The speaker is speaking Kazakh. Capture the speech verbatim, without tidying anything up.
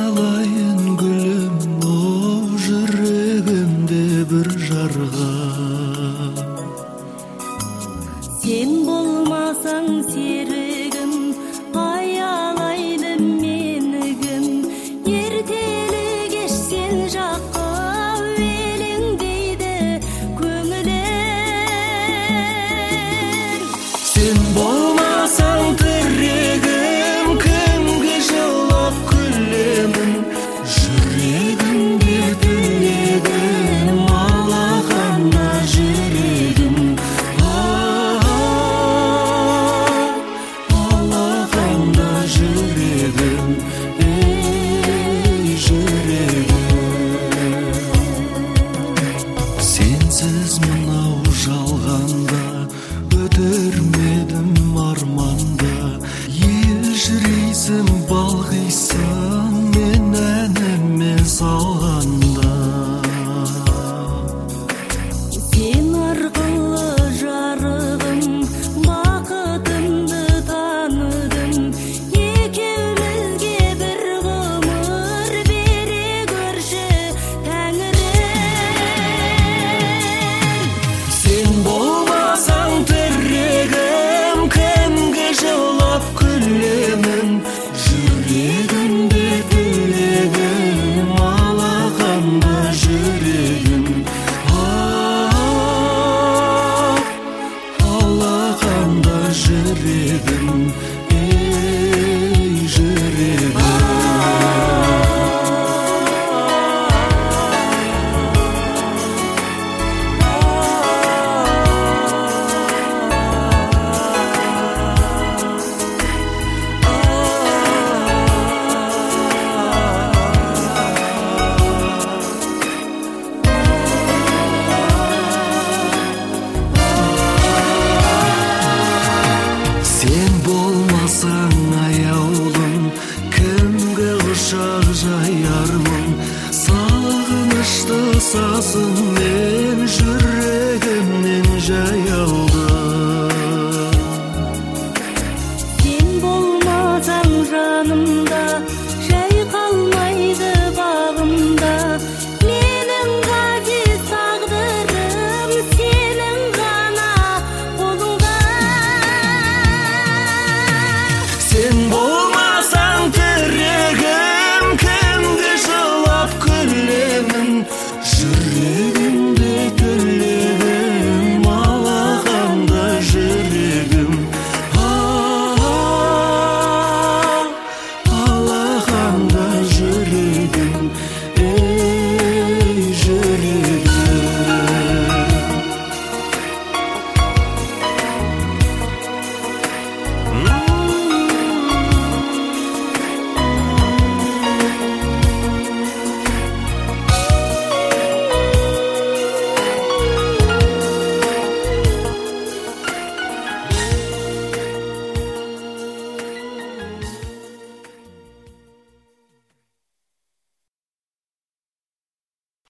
аялайын гүлім, о жүрегімде бір жарға. Сен болмасаң серігім, аялайды менігім. Ертелі кеш сен жаққа өлеңдейді көңілім. Сен болмасаң тірегім, кімге жылап күлемін. Жүрегімде тілегім, алақанда жүрегім. Алақанда жүрегім, ей жүрегім. Сенсіз мынау жалғанда өтірмедім арманда. Елжірейсің, балғисың мен әніме салғанда. Сен арқылы жарығым, бақытымды таныдым. Екеумізге бір ғұмыр бере көрші Тәңірім. Сен болмасаң тірегім, кімге жылап күлемін. Жүрегімде тілегім, алақанда жүрегім. Алақанда жүрегім, ей жүрегім. Сен болмасаң аяулым, кімге құшақ жаярмын. Сағынышты сазым